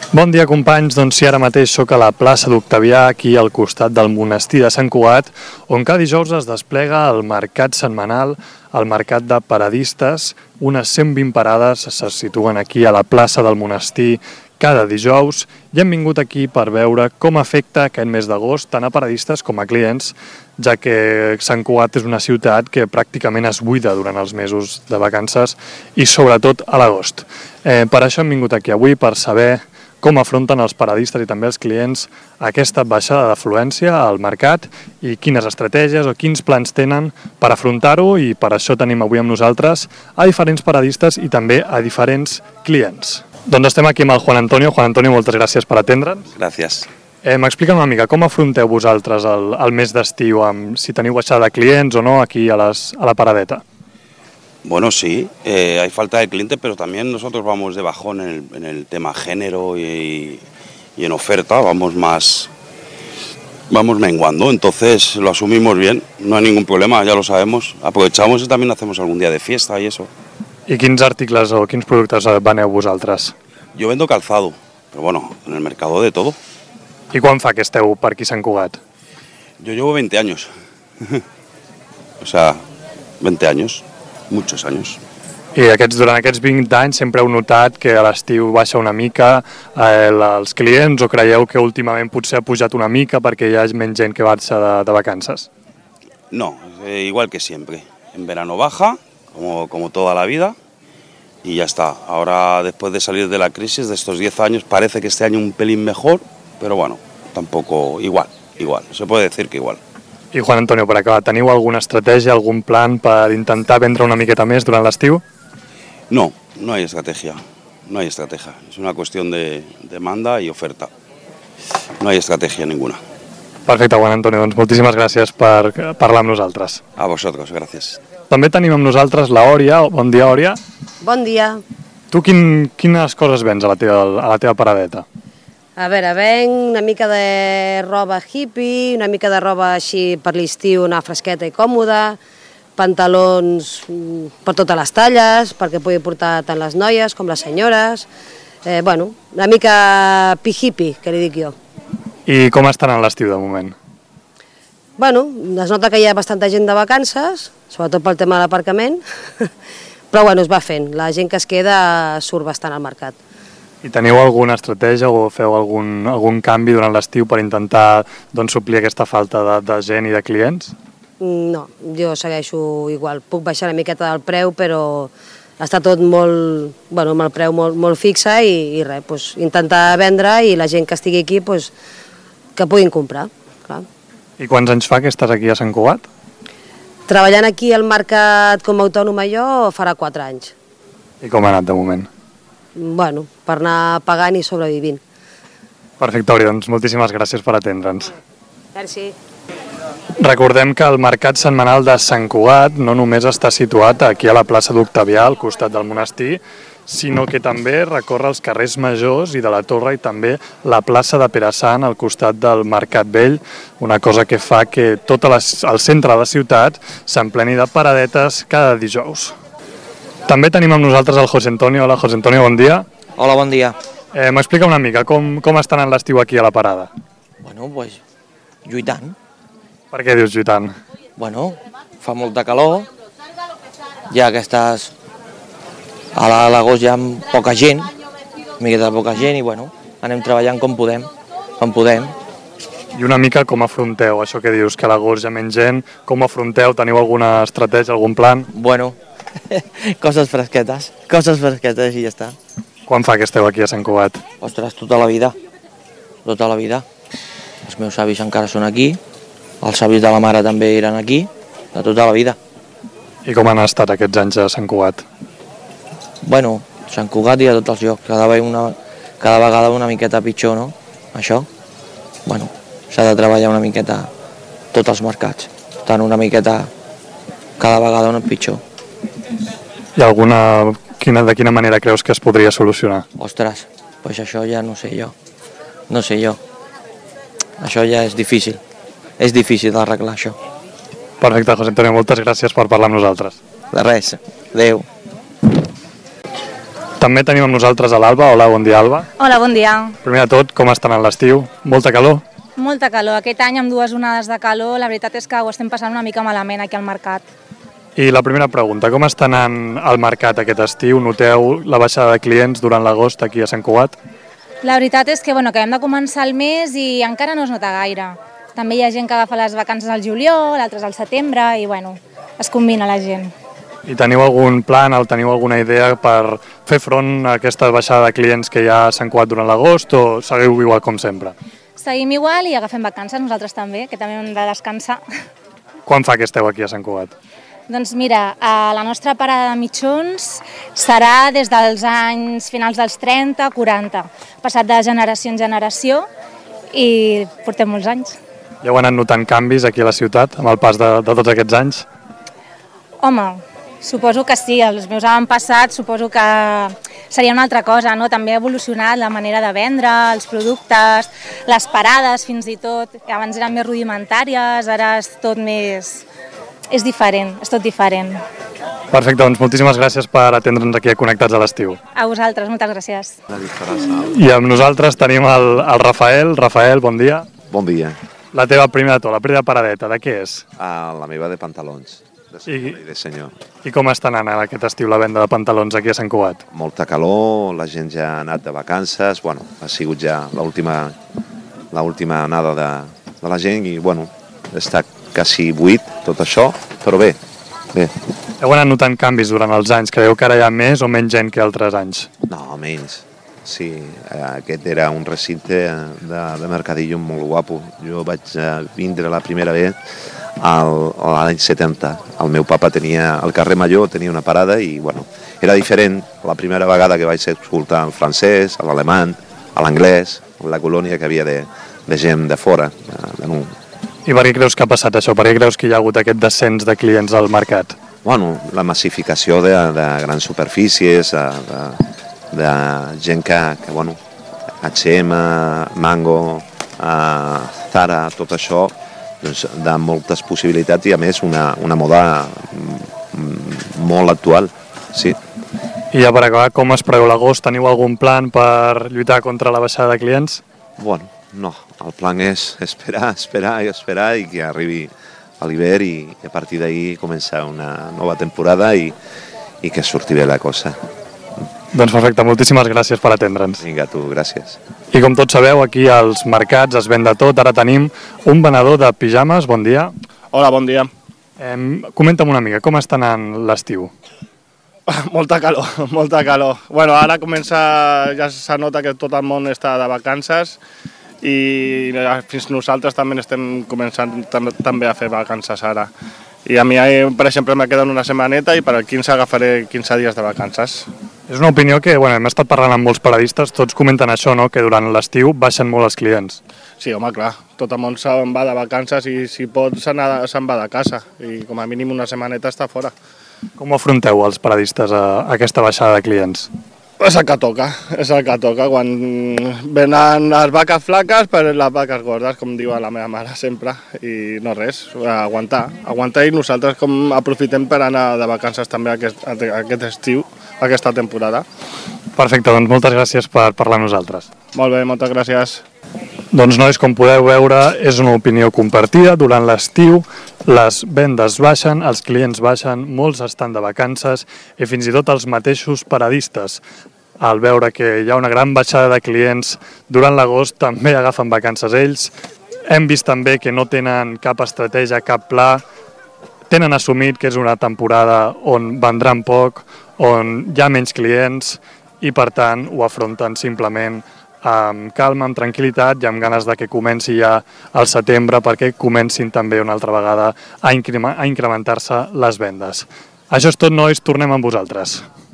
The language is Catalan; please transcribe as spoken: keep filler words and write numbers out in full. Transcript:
Bon dia, companys. Doncs sí, ara mateix sóc a la plaça d'Octavià, aquí al costat del monestir de Sant Cugat, on cada dijous es desplega el mercat setmanal, el mercat de paradistes. Unes cent vint parades se situen aquí a la plaça del monestir cada dijous i hem vingut aquí per veure com afecta aquest mes d'agost tant a paradistes com a clients, ja que Sant Cugat és una ciutat que pràcticament es buida durant els mesos de vacances i sobretot a l'agost. Eh, per això hem vingut aquí avui per saber com afronten els paradistes i també els clients aquesta baixada d'afluència al mercat i quines estratègies o quins plans tenen per afrontar-ho, i per això tenim avui amb nosaltres a diferents paradistes i també a diferents clients. Doncs estem aquí amb el Juan Antonio. Juan Antonio, moltes gràcies per atendre'ns. Gràcies. Eh, M'explica una mica, com afronteu vosaltres el, el mes d'estiu, amb si teniu baixada de clients o no aquí a, les, a la paradeta? Bueno, sí, eh, hay falta de clientes, pero también nosotros vamos de bajón en el, en el tema género y, y en oferta, vamos más, vamos menguando, entonces lo asumimos bien, no hay ningún problema, ya lo sabemos, aprovechamos y también hacemos algún día de fiesta y eso. I quins articles o quins productes veneu vosaltres? Yo vendo calzado, pero bueno, en el mercado de todo. I quan fa que esteu per aquí a Sant Cugat? Yo llevo veinte años, o sea, veinte años. Muchos años. I aquests, durant aquests vint anys sempre heu notat que a l'estiu baixa una mica eh, els clients, o creieu que últimament potser ha pujat una mica perquè hi ha menys gent que marxa de, de vacances? No, eh, igual que siempre. En verano baja, como, como toda la vida, y ya está. Ahora, después de salir de la crisis de estos diez años, parece que este año un pelín mejor, pero bueno, tampoco igual, igual. Se puede decir que igual. I Juan Antonio, per acabar, teniu alguna estratègia, algun plan per intentar vendre una miqueta més durant l'estiu? No, no hay estrategia, no hay estrategia. Es una cuestión de demanda y oferta. No hay estrategia ninguna. Perfecte, Juan Antonio, doncs moltíssimes gràcies per parlar amb nosaltres. A vosotros, gracias. També tenim amb nosaltres la Òria. Bon dia, Òria. Bon dia. Tu quin, quines coses vens a la teva, a la teva paradeta? A veure, venc una mica de roba hippie, una mica de roba així per l'estiu, una fresqueta i còmoda, pantalons per totes les talles, perquè pugui portar tant les noies com les senyores. Eh, bueno, una mica pi-hippie, que li dic jo. I com estan en l'estiu de moment? Bueno, es nota que hi ha bastanta gent de vacances, sobretot pel tema de l'aparcament, però bueno, es va fent. La gent que es queda surt bastant al mercat. I teniu alguna estratègia o feu algun, algun canvi durant l'estiu per intentar doncs, suplir aquesta falta de, de gent i de clients? No, jo segueixo igual. Puc baixar una miqueta del preu, però està tot molt, bueno, amb el preu molt, molt fixe i, i res, doncs, intentar vendre i la gent que estigui aquí doncs, que puguin comprar. Clar. I quants anys fa que estàs aquí a Sant Cugat? Treballant aquí al mercat com a autònoma jo farà quatre anys. I com ha anat de moment? Bueno, per anar pagant i sobrevivint. Perfecte, Òria, doncs moltíssimes gràcies per atendre'ns. Merci. Recordem que el mercat setmanal de Sant Cugat no només està situat aquí a la plaça d'Octavià, al costat del monestir, sinó que també recorre els carrers Majors i de la Torre i també la plaça de Pere Sant al costat del Mercat Vell, una cosa que fa que tot el centre de la ciutat s'empleni de paradetes cada dijous. També tenim amb nosaltres el José Antonio. Hola, José Antonio, bon dia. Hola, bon dia. Eh, M'explica una mica com, com estan en l'estiu aquí a la parada. Bueno, pues, lluitant. Per què dius lluitant? Bueno, fa molta calor, ja que estàs a l'agost hi ha poca gent, una miqueta de poca gent, i bueno, anem treballant com podem, com podem. I una mica com afronteu això que dius, que a l'agost hi ha menys gent, com afronteu, teniu alguna estratègia, algun plan? Bueno, coses fresquetes, coses fresquetes i ja està. Quan fa que esteu aquí a Sant Cugat? Ostres, tota la vida, tota la vida. Els meus avis encara són aquí, els avis de la mare també eren aquí, de tota la vida. I com han estat aquests anys a Sant Cugat? Bueno, Sant Cugat i a tots els llocs, cada, una, cada vegada una miqueta pitjor, no? Això, bueno, s'ha de treballar una miqueta tots els mercats, estan una miqueta cada vegada una pitjor. I alguna, quina, de quina manera creus que es podria solucionar? Ostres, pues això ja no sé jo, no sé jo. Això ja és difícil, és difícil d'arreglar això. Perfecte, José Antonio, moltes gràcies per parlar amb nosaltres. De res, adeu. També tenim amb nosaltres a l'Alba. Hola, bon dia, Alba. Hola, bon dia. Primer de tot, com estan en l'estiu? Molta calor? Molta calor. Aquest any amb dues onades de calor, la veritat és que ho estem passant una mica malament aquí al mercat. I la primera pregunta, com està anant el mercat aquest estiu? Noteu la baixada de clients durant l'agost aquí a Sant Cugat? La veritat és que, bueno, que hem de començar el mes i encara no es nota gaire. També hi ha gent que agafa les vacances al juliol, altres al setembre i, bueno, es combina la gent. I teniu algun plan o teniu alguna idea per fer front a aquesta baixada de clients que hi ha a Sant Cugat durant l'agost o seguiu igual com sempre? Seguim igual i agafem vacances, nosaltres també, que també hem de descansar. Quan fa que esteu aquí a Sant Cugat? Doncs mira, la nostra parada de mitjons serà des dels anys finals dels trenta, quaranta, passat de generació en generació i portem molts anys. Ja heu anat notant canvis aquí a la ciutat amb el pas de, de tots aquests anys? Home, suposo que sí, els meus avantpassats suposo que seria una altra cosa, no? També ha evolucionat la manera de vendre, els productes, les parades fins i tot, abans eren més rudimentàries, ara és tot més... és diferent, és tot diferent. Perfecte, doncs moltíssimes gràcies per atendre'ns aquí a Connectats a l'estiu. A vosaltres, moltes gràcies. I amb nosaltres tenim el, el Rafael. Rafael, bon dia. Bon dia. La teva primera to, la primera paradeta, de què és? Ah, la meva de pantalons, de senyor i, i de senyor. I com està anant aquest estiu la venda de pantalons aquí a Sant Cugat? Molta calor, la gent ja ha anat de vacances, bueno, ha sigut ja l'última l'última anada de, de la gent i, bueno, està quasi buit tot això, però bé, bé. Heu anat notant canvis durant els anys? Creieu que ara hi ha més o menys gent que altres anys? No, menys. Sí, aquest era un recinte de, de mercadillo molt guapo. Jo vaig vindre la primera vegada a l'any setanta. El meu papa tenia, al carrer Major tenia una parada i, bueno, era diferent. La primera vegada que vaig escoltar el francès, l'alemany, l'anglès, la colònia que havia de, de gent de fora. De, de I per què creus que ha passat això? Per què creus que hi ha hagut aquest descens de clients al mercat? Bueno, la massificació de, de grans superfícies, de, de gent que, que bueno, H i ema, Mango, uh, Zara, tot això, doncs, de moltes possibilitats i a més una, una moda molt actual, sí. I ja per acabar, com es preveu l'agost? Teniu algun plan per lluitar contra la baixada de clients? Bueno, no, el plan és esperar, esperar i esperar i que arribi a l'hivern i a partir d'ahir començar una nova temporada i, i que surti bé la cosa. Doncs perfecte, moltíssimes gràcies per atendre'ns. Vinga, tu, gràcies. I com tots sabeu, aquí als mercats es ven de tot. Ara tenim un venedor de pijames. Bon dia. Hola, bon dia. Eh, comenta'm una mica, com està anant l'estiu? Molta calor, molta calor. Bueno, ara comença, ja se nota que tot el món està de vacances i fins nosaltres també estem començant també a fer vacances ara. I a mi, per exemple, me queden una setmaneta i per al quinze agafaré quinze dies de vacances. És una opinió que, bueno, hem estat parlant amb molts paradistes, tots comenten això, no?, que durant l'estiu baixen molt els clients. Sí, home, clar, tot el món se'n va de vacances i si pot se'n va de casa i com a mínim una setmaneta està fora. Com afronteu els paradistes a aquesta baixada de clients? És el que toca, és el que toca. Quan venen les vaques flaques per les vaques gordes, com diu la meva mare sempre, i no res, aguantar. Aguantar i nosaltres com aprofitem per anar de vacances també aquest, aquest estiu, aquesta temporada. Perfecte, doncs moltes gràcies per parlar amb nosaltres. Molt bé, moltes gràcies. Doncs nois, com podeu veure, és una opinió compartida. Durant l'estiu les vendes baixen, els clients baixen, molts estan de vacances i fins i tot els mateixos paradistes, al veure que hi ha una gran baixada de clients durant l'agost, també agafen vacances ells. Hem vist també que no tenen cap estratègia, cap pla, tenen assumit que és una temporada on vendran poc, on hi ha menys clients i per tant ho afronten simplement amb calma, amb tranquil·litat i amb ganes de que comenci ja el setembre perquè comencin també una altra vegada a incrementar-se les vendes. Això és tot, nois, tornem amb vosaltres.